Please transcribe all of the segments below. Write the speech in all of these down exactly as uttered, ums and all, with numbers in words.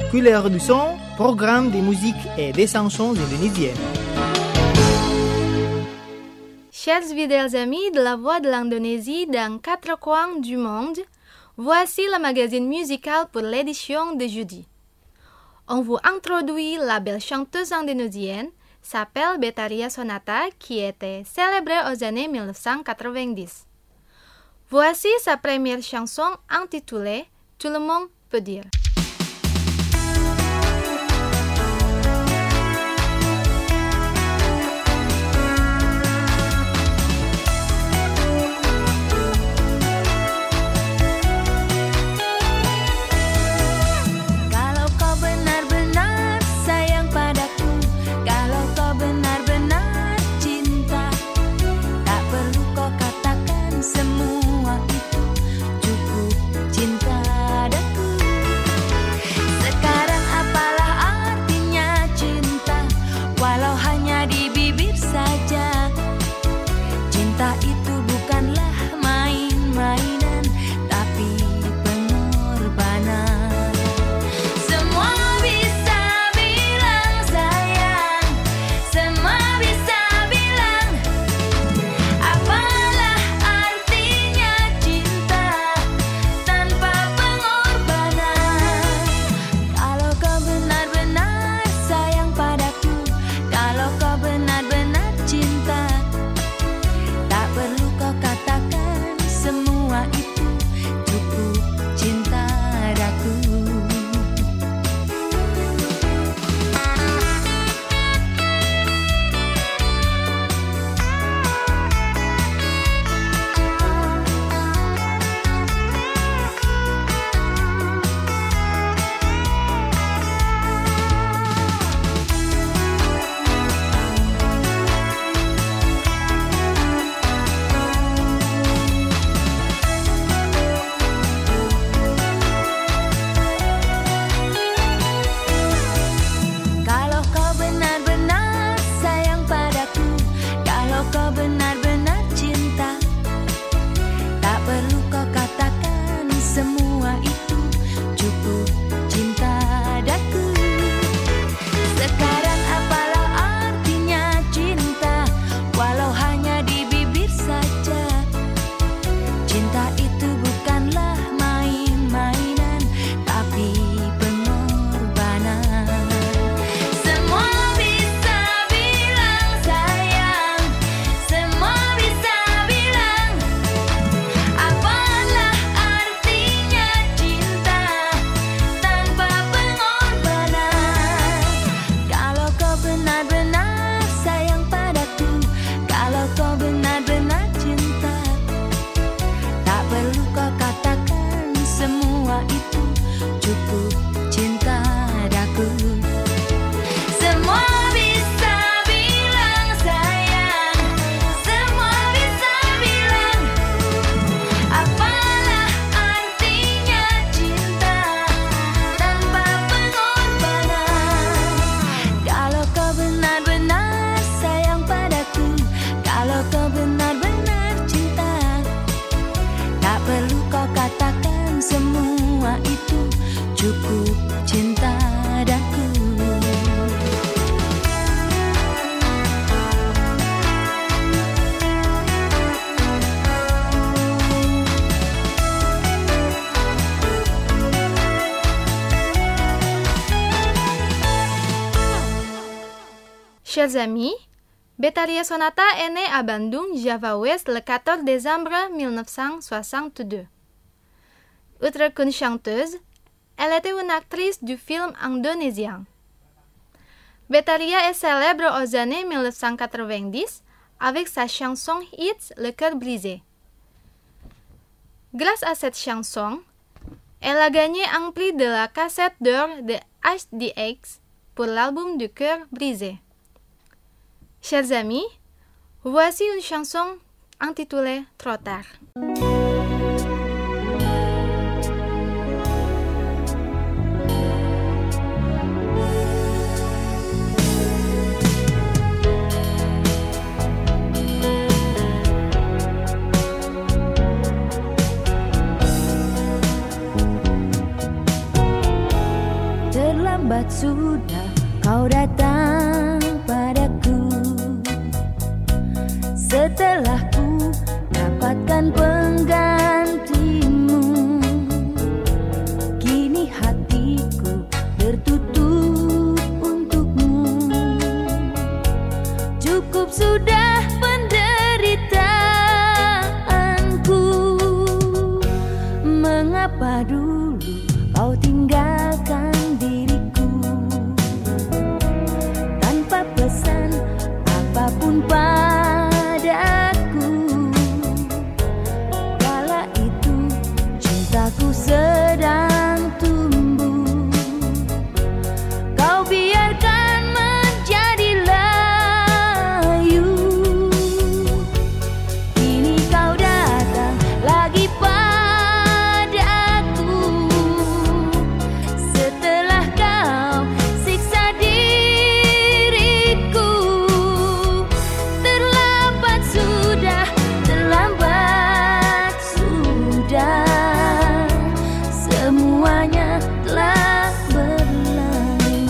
Couleurs du son, programme de musique et des chansons indonésiennes. Chers fidèles amis de la Voix de l'Indonésie dans quatre coins du monde, voici le magazine musical pour l'édition de jeudi. On vous introduit la belle chanteuse indonésienne, s'appelle Betharia Sonata, qui était célébrée aux années mille neuf cent quatre-vingt-dix. Voici sa première chanson intitulée Tout le monde peut dire. Chers amis, Betharia Sonata est née à Bandung, Java Ouest, le quatorze décembre mille neuf cent soixante-deux. Outre qu'une chanteuse, elle était une actrice du film indonésien. Betharia est célèbre aux années mille neuf cent quatre-vingt-dix avec sa chanson hit Le cœur brisé. Grâce à cette chanson, elle a gagné un prix de la cassette d'or de H D X pour l'album du cœur brisé. Chers amis, voici une chanson intitulée Trop tard. Terlalu Terlambat sudah kau datang padaku, setelah ku dapatkan penggantimu. Kini hatiku tertutup untukmu. Cukup sudah penderitaanku. Mengapa dulu kau tinggalkan diriku tanpa pesan apapun padaku? Kala itu cintaku sedang tumbuh, kau biarkan menjadi layu. Kini kau datang lagi padaku, setelah kau siksa diriku. Terlambat sudah, terlambat sudah, semuanya telah berlalu.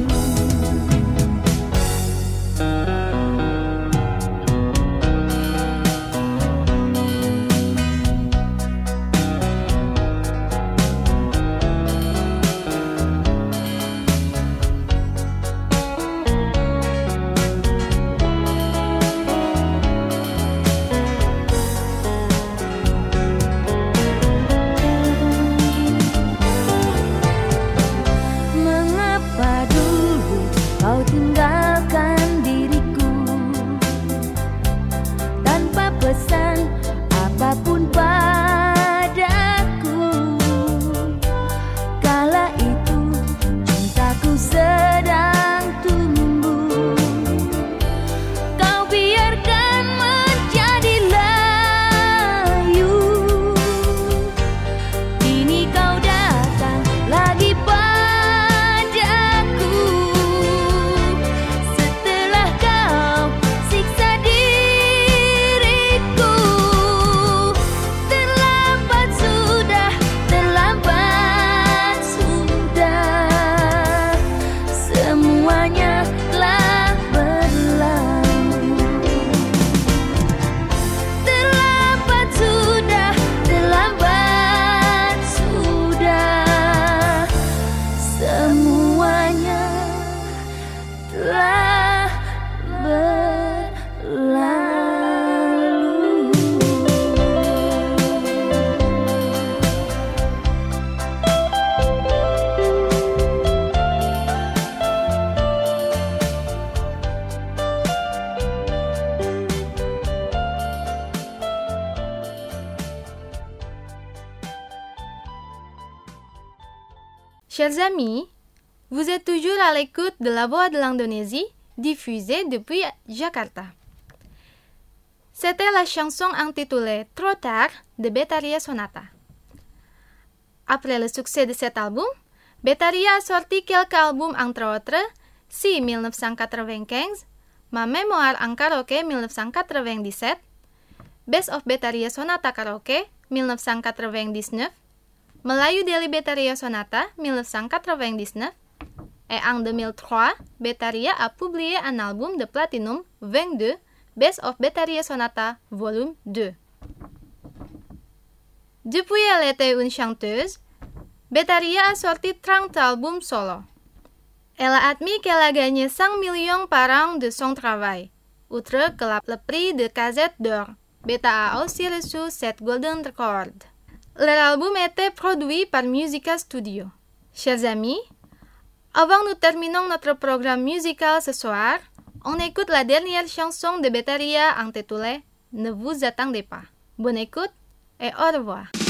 Mengapa dulu kau tinggalkan diriku tanpa pesan apapun padaku? Kala itu cintaku sedang tumbuh, kau biarkan menjadi layu. Kini kau datang lagi padaku, setelah kau siksa diriku. Terlambat sudah, terlambat sudah, semuanya telah berlalu. Terlambat sudah, terlambat sudah, semuanya telah berlalu. Chers amis, vous êtes toujours à l'écoute de la Voix de l'Indonésie, diffusée depuis Jakarta. C'était la chanson intitulée Trop tard de Betharia Sonata. Après le succès de cet album, Betharia a sorti quelques albums entre autres, Si dix-neuf cent quatre-vingt-quinze, Ma mémoire en karaoké mille neuf cent quatre-vingt-dix-sept, Best of Betharia Sonata Karaoke mille neuf cent quatre-vingt-dix-neuf, Melayu Deli Betharia Sonata mille neuf cent quatre-vingt-dix-neuf, et en deux mille trois, Betharia a publié un album de platinum vingt-deux, Best of Betharia Sonata Volume deux. Depuis elle était une chanteuse, Betharia a sorti trente albums solo. Elle a admis qu'elle a gagné cinq millions par an de son travail. Outre que le prix de Casette d'Or, Beta a aussi reçu cette Golden Record. Leur album était produit par Musica Studio. Chers amis, avant nous terminons notre programme musical ce soir, on écoute la dernière chanson de Betharia intitulée Ne vous attendez pas. Bonne écoute et au revoir.